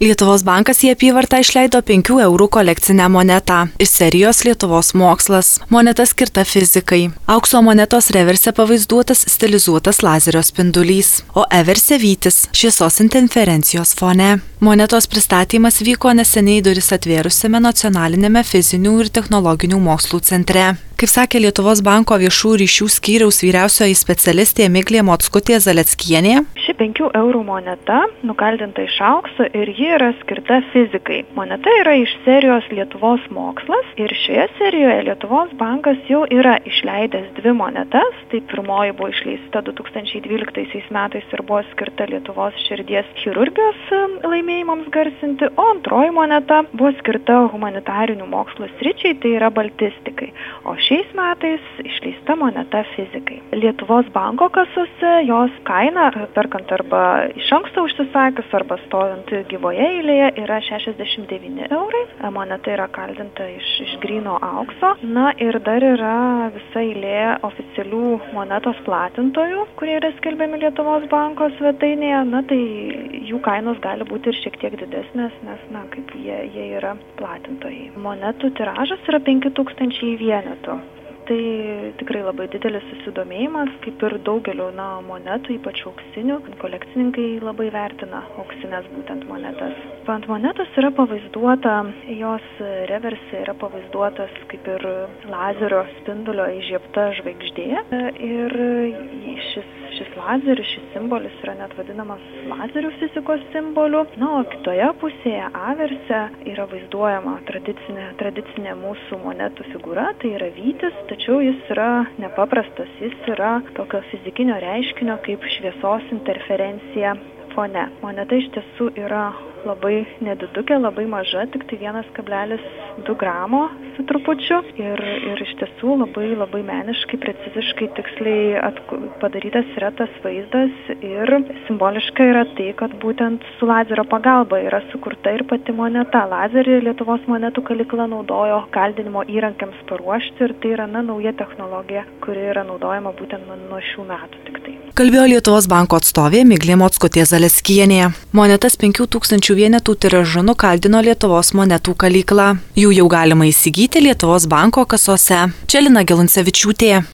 Lietuvos bankas į apyvartą išleido 5 eurų kolekcinę monetą iš serijos Lietuvos mokslas. Moneta skirta fizikai. Aukso monetos reverse pavaizduotas stilizuotas lazerio spindulys, o everse vytis šviesos interferencijos fone. Monetos pristatymas vyko neseniai duris atvėrusiame Nacionalinėme fizinių ir technologinių mokslų centre. Kaip sakė Lietuvos banko viešų ryšių skyriaus vyriausioji specialistė Miglė Mockutė Zaleckienė. Ši 5 eurų moneta nukaldinta iš aukso ir ji yra skirta fizikai. Moneta yra iš serijos Lietuvos mokslas ir šioje serijoje Lietuvos bankas jau yra išleidęs 2 monetas. Tai pirmoji buvo išleista 2012 metais ir buvo skirta Lietuvos širdies chirurgijos laimėjimams garsinti, o antroji moneta buvo skirta humanitarinių mokslų sričiai, tai yra baltistikai. O šiais metais išleista moneta fizikai. Lietuvos banko kasose jos kaina, perkant arba iš anksto užsisakius, arba stovint gyvoje eilėje, yra 69 eurai. Moneta yra kaldinta iš gryno aukso. Na ir dar yra visa eilė oficialių monetos platintojų, kurie yra skelbiami Lietuvos banko svetainėje. Na tai jų kainos gali būti ir šiek tiek didesnės, nes kaip jie yra platintojai. Monetų tiražas yra 5000 vienetų. Tai tikrai labai didelis susidomėjimas, kaip ir daugelio monetų, ypač auksinių. Kolekcininkai labai vertina auksinės būtent monetas. Ant monetos yra pavaizduota, jos reverse yra pavaizduotas kaip ir lazerio spindulio įžiebta žvaigždė. Ir šis lazeris, šis simbolis yra net vadinamas lazerių fizikos simboliu. Na, o kitoje pusėje averse yra vaizduojama tradicinė mūsų monetų figūra, tai yra vytis, tačiau jis yra nepaprastas, jis yra tokio fizikinio reiškinio kaip šviesos interferencija fone. Moneta iš tiesų yra labai nedidukė, labai maža, tik tai 1,2 gramo su trupučiu ir iš tiesų labai meniškai, preciziškai, tiksliai padarytas yra tas vaizdas ir simboliška yra tai, kad būtent su lazerio pagalba yra sukurta ir pati moneta. Lazerį Lietuvos monetų kalykla naudojo kaldinimo įrankiams paruošti ir tai yra nauja technologija, kuri yra naudojama būtent nuo šių metų tik tai. Kalbėjo Lietuvos banko atstovė Miglė Mockutė Zaleckienė. Monetas 5000 vienetų tiražu nukaldino Lietuvos monetų kalykla. Jų jau galima įsigyti Lietuvos banko kasose. Čia Lina Geluncevičiūtė.